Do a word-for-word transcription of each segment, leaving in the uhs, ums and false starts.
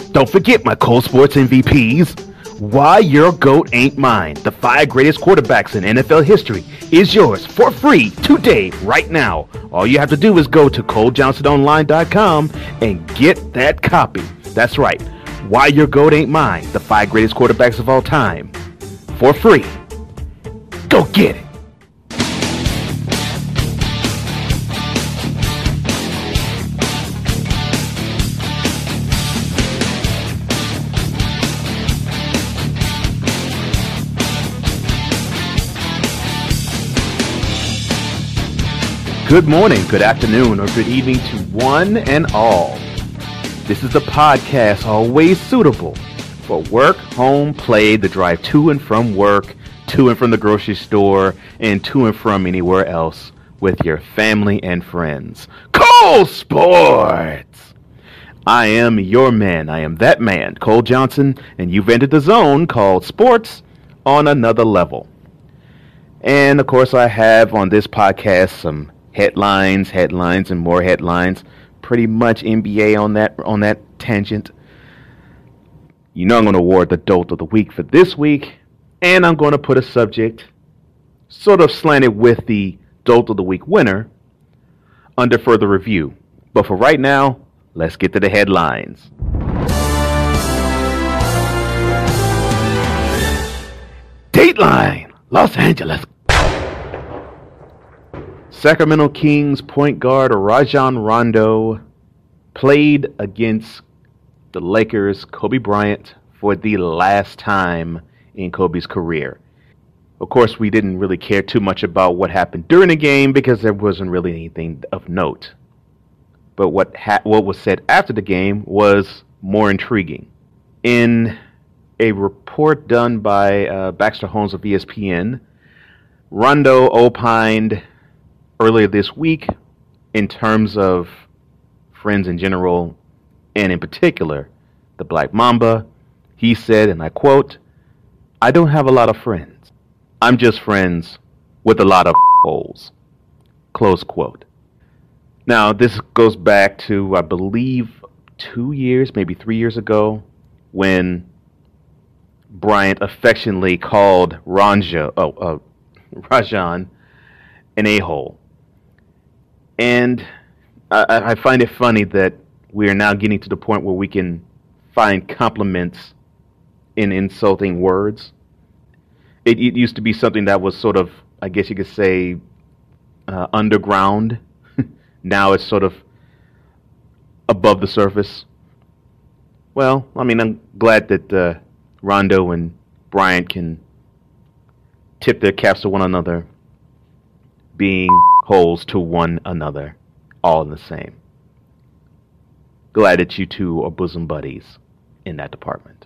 Don't forget my Cole Sports M V Ps. Why Your GOAT Ain't Mine, the five greatest quarterbacks in N F L history, is yours for free today, right now. All you have to do is go to Cole Johnson Online dot com and get that copy. That's right. Why Your GOAT Ain't Mine, the five greatest quarterbacks of all time, for free. Go get it. Good morning, good afternoon, or good evening to one and all. This is the podcast always suitable for work, home, play, the drive to and from work, to and from the grocery store, and to and from anywhere else with your family and friends. Cole Sports! I am your man. I am that man, Cole Johnson, and you've entered the zone called Sports on Another Level. And, of course, I have on this podcast some Headlines, headlines, and more headlines. Pretty much N B A on that on that tangent. You know I'm going to award the Dolt of the Week for this week, and I'm going to put a subject sort of slanted with the Dolt of the Week winner under further review. But for right now, let's get to the headlines. Dateline, Los Angeles. Sacramento Kings point guard Rajon Rondo played against the Lakers' Kobe Bryant for the last time in Kobe's career. Of course, we didn't really care too much about what happened during the game because there wasn't really anything of note. But what ha- what was said after the game was more intriguing. In a report done by uh, Baxter Holmes of E S P N, Rondo opined earlier this week, in terms of friends in general, and in particular, the Black Mamba, he said, and I quote, "I don't have a lot of friends. I'm just friends with a lot of holes." Close quote. Now, this goes back to, I believe, two years, maybe three years ago, when Bryant affectionately called Ronja, oh, uh, Rajon an a-hole. And I, I find it funny that we are now getting to the point where we can find compliments in insulting words. It, it used to be something that was sort of, I guess you could say, uh, underground. Now it's sort of above the surface. Well, I mean, I'm glad that uh, Rondo and Bryant can tip their caps to one another, being holes to one another, all in the same. Glad that you two are bosom buddies in that department.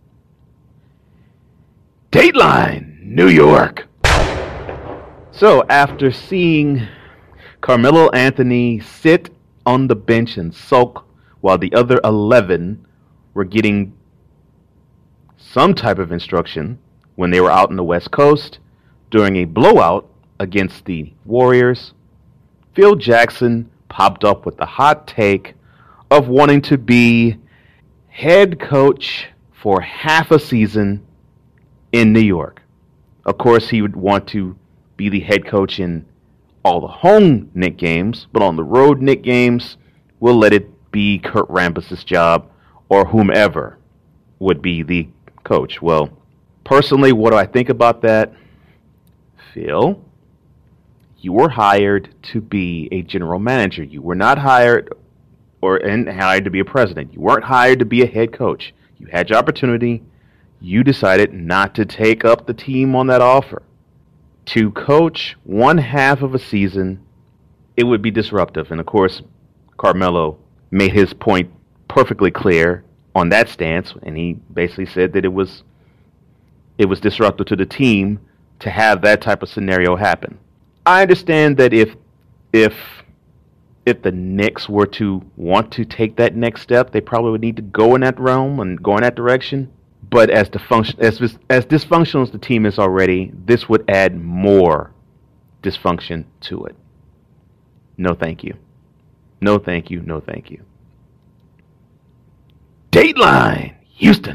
Dateline, New York. So after seeing Carmelo Anthony sit on the bench and sulk while the other eleven were getting some type of instruction when they were out on the West Coast during a blowout against the Warriors, Phil Jackson popped up with the hot take of wanting to be head coach for half a season in New York. Of course, he would want to be the head coach in all the home Knicks games, but on the road Knicks games, we'll let it be Kurt Rambis' job or whomever would be the coach. Well, personally, what do I think about that? Phil, you were hired to be a general manager. You were not hired or and hired to be a president. You weren't hired to be a head coach. You had your opportunity. You decided not to take up the team on that offer. To coach one half of a season, it would be disruptive. And of course, Carmelo made his point perfectly clear on that stance, and he basically said that it was it was disruptive to the team to have that type of scenario happen. I understand that if if if the Knicks were to want to take that next step, they probably would need to go in that realm and go in that direction. But as the function as as dysfunctional as the team is already, this would add more dysfunction to it. No, thank you. No, thank you. No, thank you. Dateline, Houston.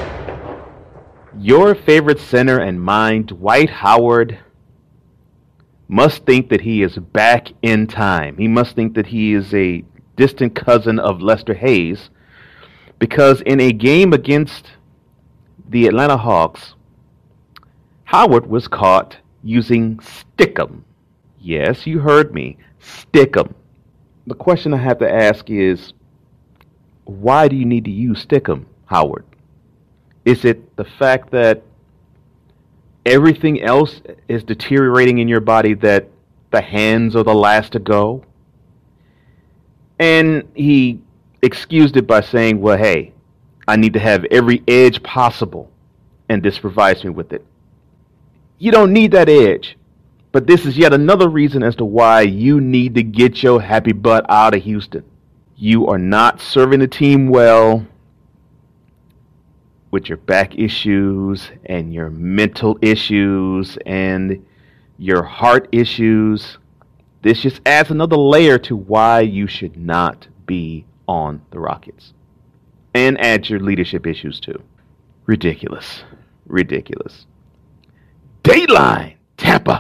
Your favorite center and mine, Dwight Howard, must think that he is back in time. He must think that he is a distant cousin of Lester Hayes, because in a game against the Atlanta Hawks, Howard was caught using Stickum. Yes, you heard me, Stickum. The question I have to ask is, why do you need to use Stickum, Howard? Is it the fact that everything else is deteriorating in your body, that the hands are the last to go? And he excused it by saying, well, hey, I need to have every edge possible, and this provides me with it. You don't need that edge, but this is yet another reason as to why you need to get your happy butt out of Houston. You are not serving the team well with your back issues and your mental issues and your heart issues. This just adds another layer to why you should not be on the Rockets. And adds your leadership issues too. Ridiculous. Ridiculous. Dateline, Tampa.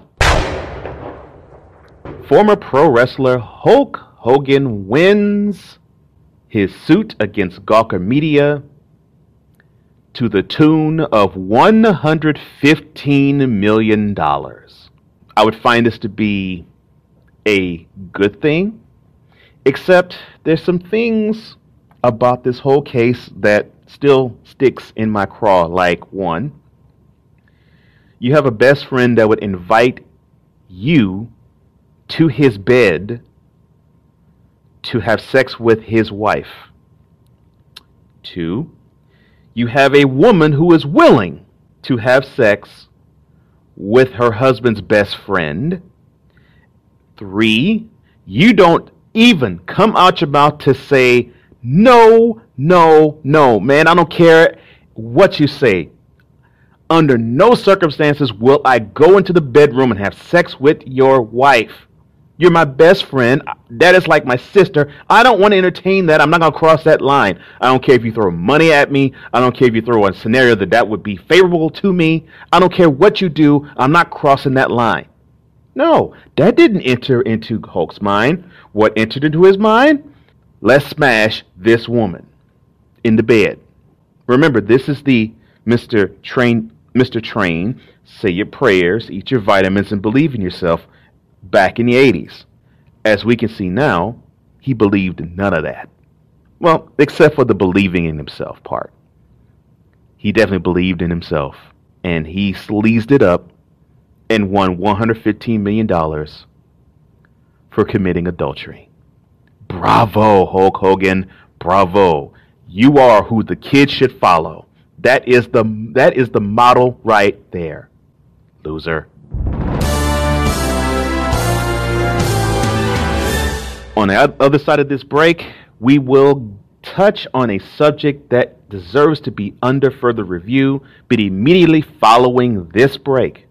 Former pro wrestler Hulk Hogan wins his suit against Gawker Media to the tune of one hundred fifteen million dollars. I would find this to be a good thing, except there's some things about this whole case that still sticks in my craw. Like, one, you have a best friend that would invite you to his bed to have sex with his wife. Two, you have a woman who is willing to have sex with her husband's best friend. Three, you don't even come out your mouth to say, no, no, no. Man, I don't care what you say. Under no circumstances will I go into the bedroom and have sex with your wife. You're my best friend. That is like my sister. I don't want to entertain that. I'm not going to cross that line. I don't care if you throw money at me. I don't care if you throw a scenario that that would be favorable to me. I don't care what you do. I'm not crossing that line. No, that didn't enter into Hulk's mind. What entered into his mind? Let's smash this woman in the bed. Remember, this is the Mister Train, Mister Train, say your prayers, eat your vitamins, and believe in yourself back in the eighties. As we can see now, he believed none of that. Well, except for the believing in himself part. He definitely believed in himself, and he sleazed it up and won one hundred fifteen million dollars for committing adultery. Bravo, Hulk Hogan. Bravo. You are who the kids should follow. That is the that is the model right there. Loser. On the other side of this break, we will touch on a subject that deserves to be under further review, but immediately following this break,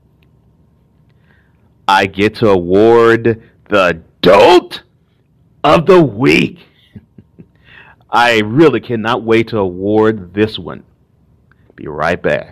I get to award the Dolt of the Week. I really cannot wait to award this one. Be right back.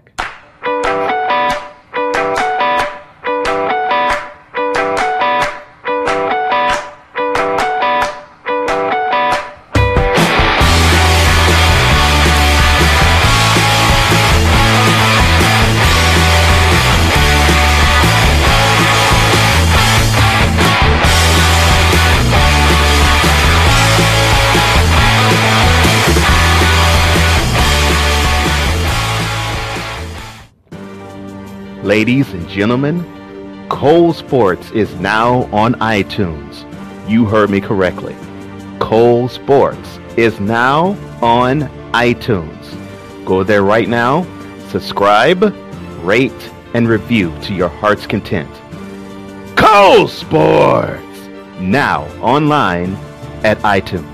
Ladies and gentlemen, Cole Sports is now on iTunes. You heard me correctly. Cole Sports is now on iTunes. Go there right now, subscribe, rate, and review to your heart's content. Cole Sports! Now online at iTunes.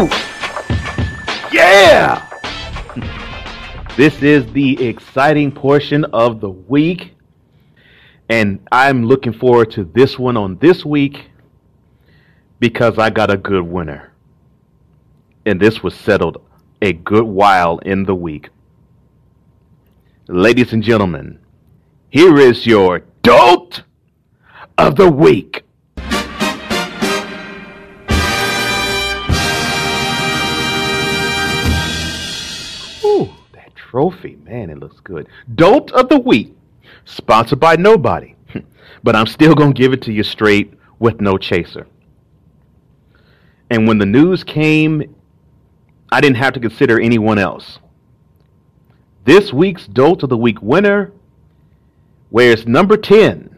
Woo! Yeah! This is the exciting portion of the week, and I'm looking forward to this one on this week because I got a good winner. And this was settled a good while in the week. Ladies and gentlemen, here is your Dolt of the Week. Ooh, that trophy, man, it looks good. Dolt of the Week, sponsored by nobody, but I'm still going to give it to you straight with no chaser. And when the news came, I didn't have to consider anyone else. This week's Dolt of the Week winner wears number ten,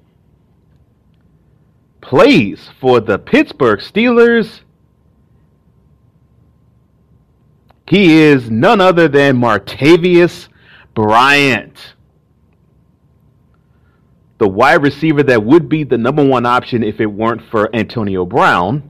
plays for the Pittsburgh Steelers. He is none other than Martavis Bryant, the wide receiver that would be the number one option if it weren't for Antonio Brown.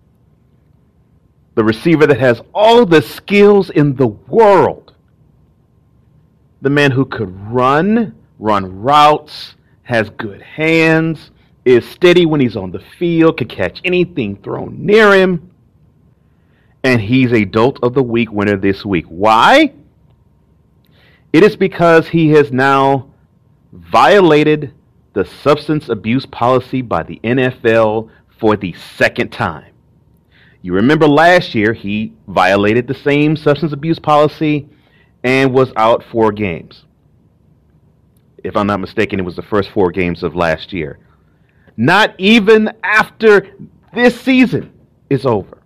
The receiver that has all the skills in the world. The man who could run, run routes, has good hands, is steady when he's on the field, can catch anything thrown near him. And he's a Dolt of the Week winner this week. Why? It is because he has now violated the substance abuse policy by the N F L for the second time. You remember last year he violated the same substance abuse policy and was out four games. If I'm not mistaken, it was the first four games of last year. Not even after this season is over.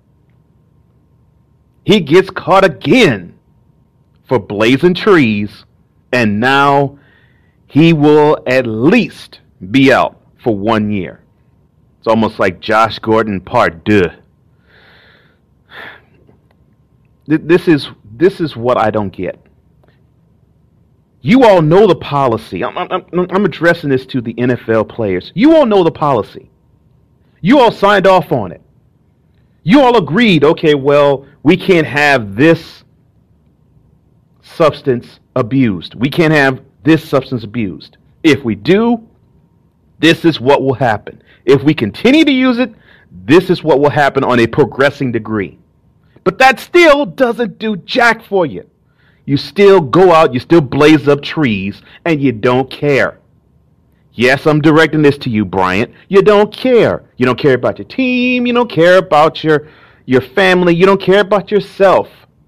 He gets caught again for blazing trees, and now he will at least be out for one year. It's almost like Josh Gordon part deux. This is this is what I don't get. You all know the policy. I'm, I'm, I'm addressing this to the N F L players. You all know the policy. You all signed off on it. You all agreed, okay, well, we can't have this substance abused. We can't have this substance abused. If we do, this is what will happen. If we continue to use it, this is what will happen on a progressing degree. But that still doesn't do jack for you. You still go out, you still blaze up trees, and you don't care. Yes, I'm directing this to you, Bryant. You don't care. You don't care about your team. You don't care about your, your family. You don't care about yourself.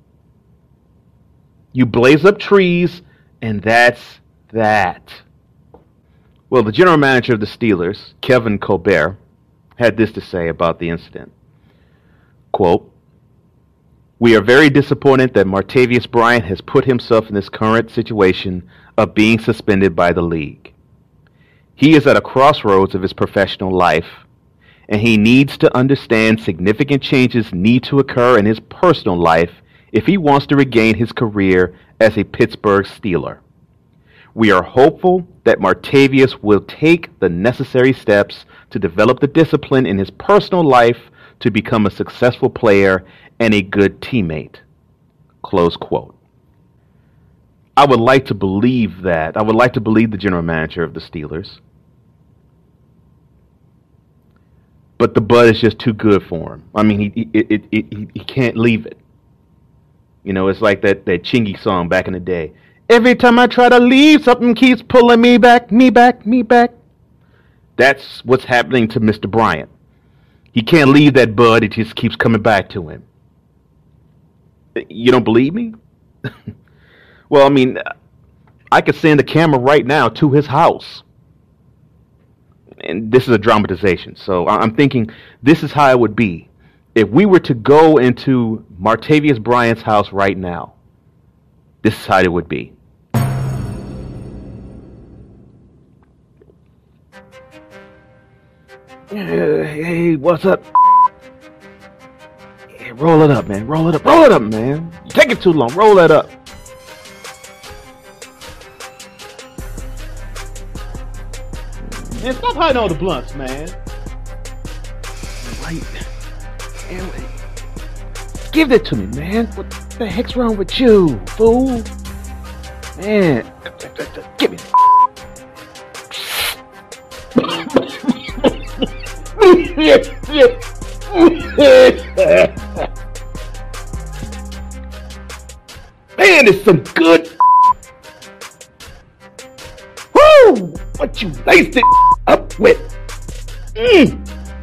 You blaze up trees, and that's that. Well, the general manager of the Steelers, Kevin Colbert, had this to say about the incident. Quote, "We are very disappointed that Martavis Bryant has put himself in this current situation of being suspended by the league. He is at a crossroads of his professional life, and he needs to understand significant changes need to occur in his personal life if he wants to regain his career as a Pittsburgh Steeler. We are hopeful that Martavis will take the necessary steps to develop the discipline in his personal life to become a successful player and a good teammate." Close quote. I would like to believe that. I would like to believe the general manager of the Steelers. But the bud is just too good for him. I mean, he he, it, it, he, he can't leave it. You know, it's like that, that Chingy song back in the day. Every time I try to leave, something keeps pulling me back, me back, me back. That's what's happening to Mister Bryant. He can't leave that bud. It just keeps coming back to him. You don't believe me? Well, I mean, I could send a camera right now to his house. And this is a dramatization. So I'm thinking this is how it would be if we were to go into Martavis Bryant's house right now. This is how it would be. Hey, what's up? Yeah, roll it up, man. Roll it up. Roll it up, man. You take it too long. Roll that up. Man, stop hiding all the blunts, man. Right. give that to me, man. What the heck's wrong with you, fool? Man, give me Man, it's some good. Woo! What you laced it up with? Mm.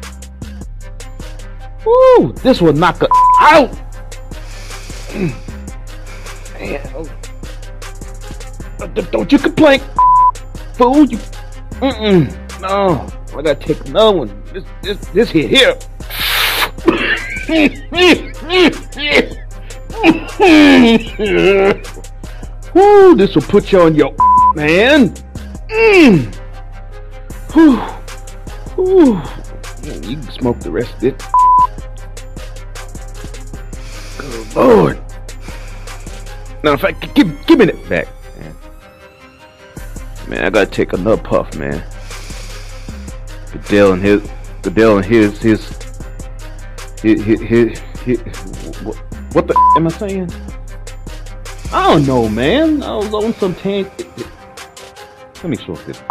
Woo! This will knock her out. Mm. Man, oh. Don't you complain, fool? You. Mm-mm. No, I gotta take another one. This, this, this here, here. Woo! This will put you on your man. Mm. Whew. Whew. You can smoke the rest of it. Good Lord. Now, in fact, give, give me that back, man. Man, I gotta take another puff, man. Goodell and his, Goodell and his, his, his, his, his, his what, what the am I saying? I don't know, man. I was on some tank. Let me smoke this.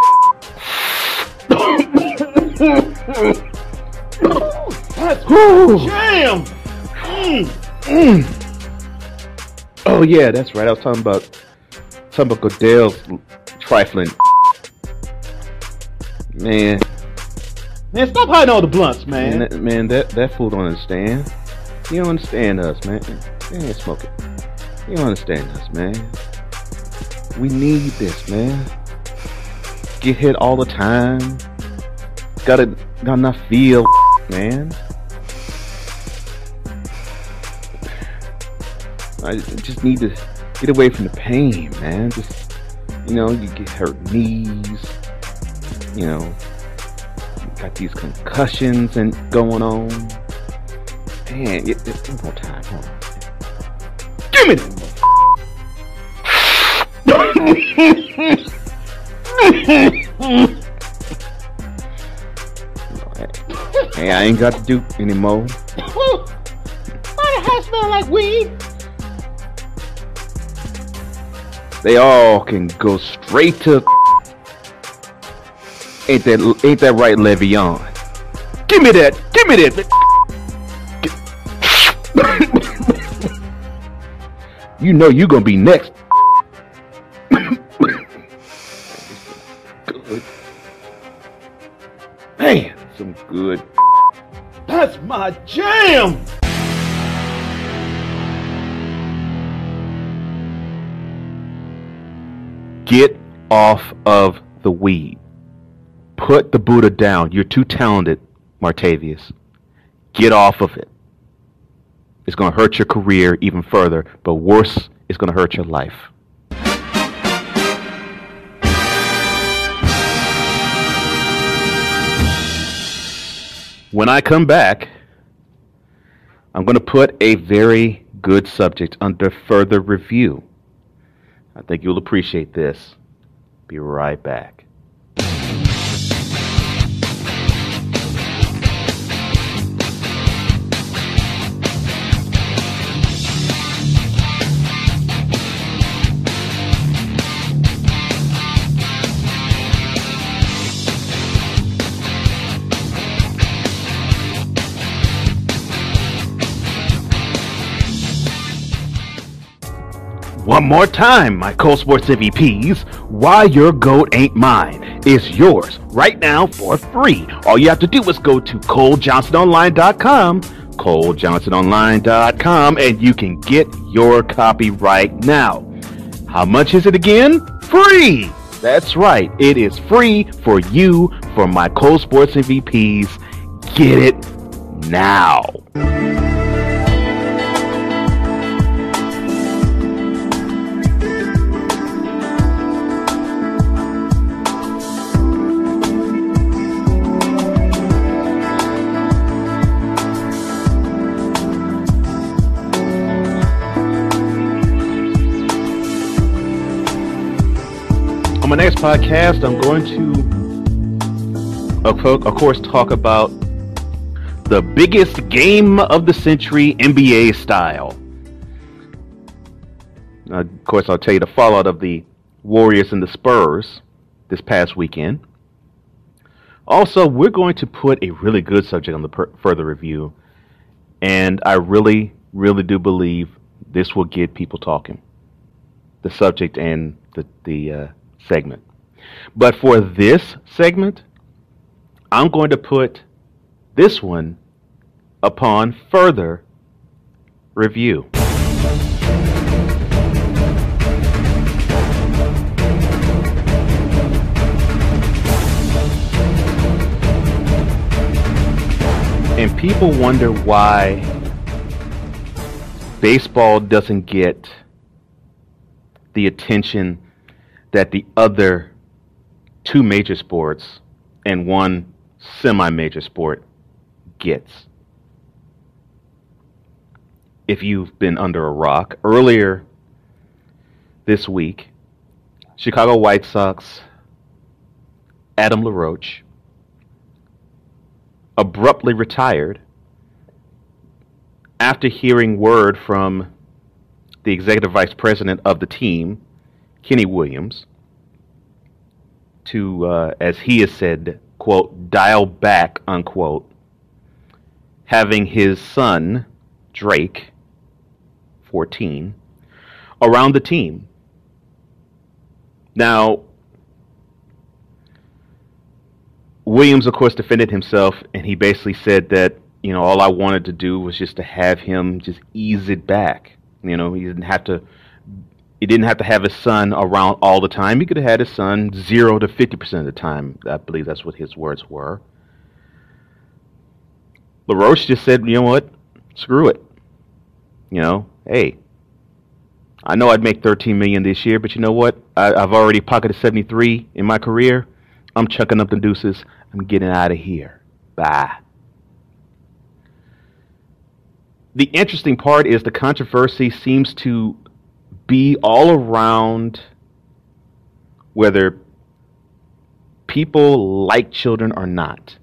That's jam. Mm. Mm. Oh yeah, that's right. I was talking about talking about Goodell's trifling. Man, man, stop hiding all the blunts, man. Man, that, man, that, that fool don't understand. He don't understand us, man. He ain't smoking. He don't understand us, man. We need this, man. Get hit all the time. Gotta got enough feel, man. I just need to get away from the pain, man. Just, you know, you get hurt knees. You know, you got these concussions and going on. Man, it, it, one more time. Hold on. Give me that. Hey, I ain't got to do anymore. Why the house smell like weed? They all can go straight to. Ain't that ain't that right, Le'Veon? Give me that. Give me that. You know you gonna be next. Good. Man, some good. That's my jam. Get off of the weed. Put the Buddha down. You're too talented, Martavius. Get off of it. It's going to hurt your career even further, but worse, it's going to hurt your life. When I come back, I'm going to put a very good subject under further review. I think you'll appreciate this. Be right back. One more time, my Cole Sports M V Ps, Why Your Goat Ain't Mine is yours right now for free. All you have to do is go to Cole Johnson Online dot com, Cole Johnson Online dot com, and you can get your copy right now. How much is it again? Free! That's right, it is free for you, for my Cole Sports M V Ps. Get it now. On my next podcast, I'm going to, of course, talk about the biggest game of the century, N B A style. Uh, of course, I'll tell you the fallout of the Warriors and the Spurs this past weekend. Also, we're going to put a really good subject on the per- further review, and I really, really do believe this will get people talking. The subject and the, the uh, segment. But for this segment, I'm going to put this one upon further review. And people wonder why baseball doesn't get the attention that the other two major sports and one semi-major sport gets. If you've been under a rock, earlier this week, Chicago White Sox Adam LaRoche abruptly retired after hearing word from the executive vice president of the team, Kenny Williams, to, uh, as he has said, quote, dial back, unquote, having his son, Drake, fourteen, around the team. Now, Williams, of course, defended himself, and he basically said that, you know, all I wanted to do was just to have him just ease it back. You know, he didn't have to he didn't have to have his son around all the time. He could have had his son zero to fifty percent of the time. I believe that's what his words were. LaRoche just said, you know what? Screw it. You know, hey, I know I'd make thirteen million dollars this year, but you know what? I, I've already pocketed seventy-three in my career. I'm chucking up the deuces. I'm getting out of here. Bye. The interesting part is the controversy seems to be all around whether people like children or not.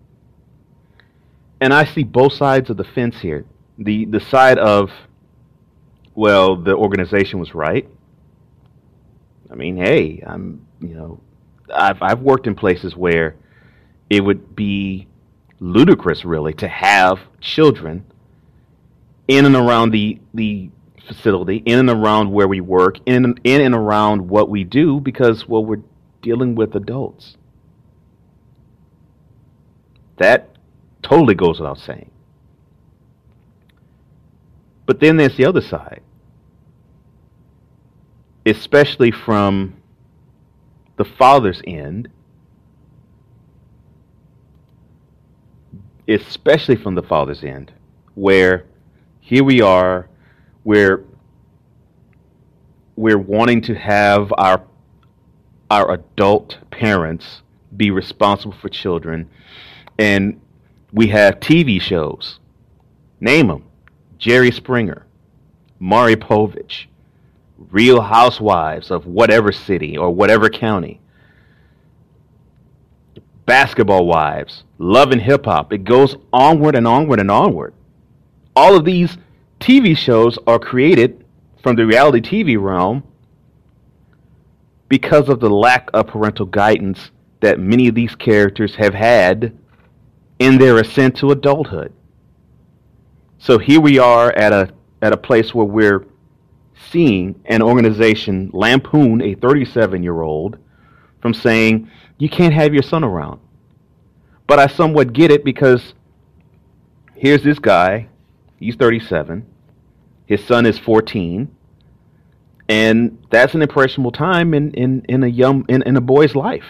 And I see both sides of the fence here. The the side of, well, the organization was right. I mean, hey, I'm, you know, I've I've worked in places where it would be ludicrous, really, to have children in and around the the facility, in and around where we work, in in and around what we do, because, well, we're dealing with adults. That totally goes without saying. But then there's the other side, especially from the father's end, especially from the father's end, where here we are, we're we're wanting to have our our adult parents be responsible for children, and we have T V shows. Name them: Jerry Springer, Maury Povich, Real Housewives of whatever city or whatever county, Basketball Wives, Love and Hip Hop. It goes onward and onward and onward. All of these T V shows are created from the reality T V realm because of the lack of parental guidance that many of these characters have had in their ascent to adulthood. So here we are at a at a place where we're seeing an organization lampoon a thirty-seven-year-old from saying, you can't have your son around. But I somewhat get it, because here's this guy, he's thirty-seven, his son is fourteen, and that's an impressionable time in, in, in a young in, in a boy's life.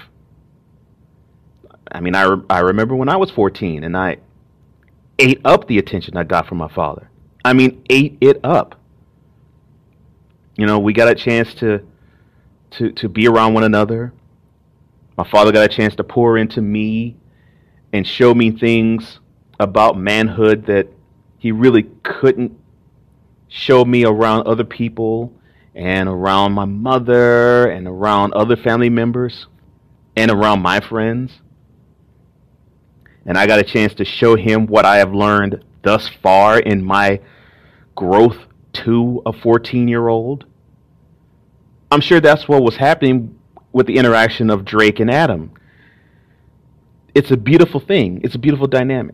I mean, I, re- I remember when I was fourteen, and I ate up the attention I got from my father. I mean, ate it up. You know, we got a chance to to to be around one another. My father got a chance to pour into me and show me things about manhood that he really couldn't show me around other people and around my mother and around other family members and around my friends. and I got a chance to show him what I have learned thus far in my growth to a fourteen-year-old, I'm sure that's what was happening with the interaction of Drake and Adam. It's a beautiful thing. It's a beautiful dynamic.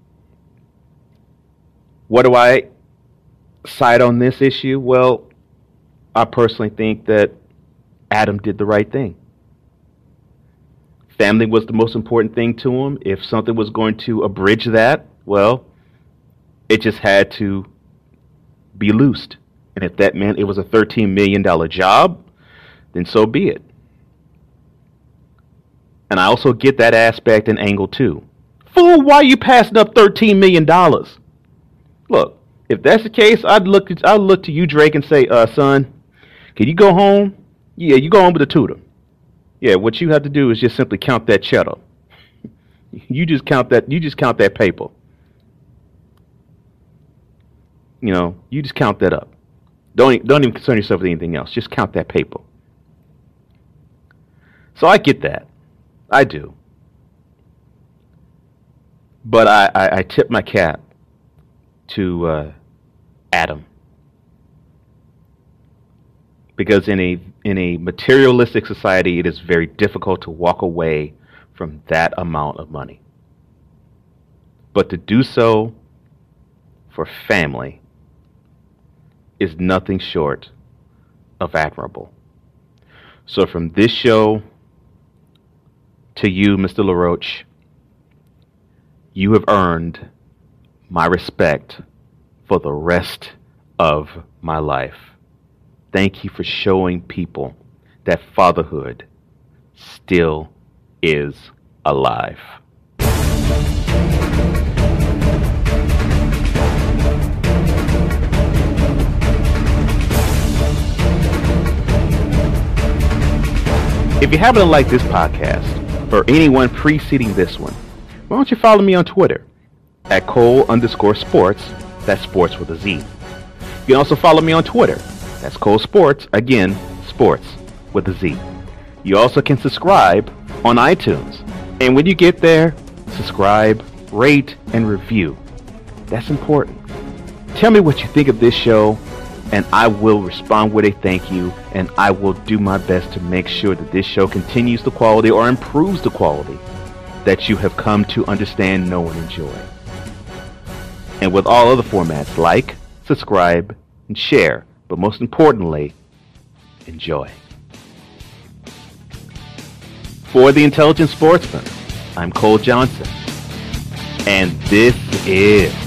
What do I side on this issue? Well, I personally think that Adam did the right thing. Family was the most important thing to him. If something was going to abridge that, well, it just had to be loosed. And if that meant it was a thirteen million dollars job, then so be it. And I also get that aspect and angle too. Fool, why are you passing up thirteen million dollars? Look, if that's the case, I'd look at, I'd look to you, Drake, and say, uh, son, can you go home? Yeah, you go home with a tutor. Yeah, what you have to do is just simply count that cheddar. You just count that, you just count that paper. You know, you just count that up. Don't, don't even concern yourself with anything else. Just count that paper. So I get that. I do. But I, I, I tip my cap to uh, Adam. Because in a in a materialistic society, it is very difficult to walk away from that amount of money. But to do so for family is nothing short of admirable. So from this show to you, Mister LaRoche, you have earned my respect for the rest of my life. Thank you for showing people that fatherhood still is alive. If you happen to like this podcast, or anyone preceding this one, why don't you follow me on Twitter at Cole underscore sports, that's sports with a Z. You can also follow me on Twitter, that's Cole Sports, again, sports with a Z. You also can subscribe on iTunes. And when you get there, subscribe, rate, and review. That's important. Tell me what you think of this show, and I will respond with a thank you, and I will do my best to make sure that this show continues the quality or improves the quality that you have come to understand, know, and enjoy. And with all other formats, like, subscribe, and share, but most importantly, enjoy. For the Intelligent Sportsman, I'm Cole Johnson, and this is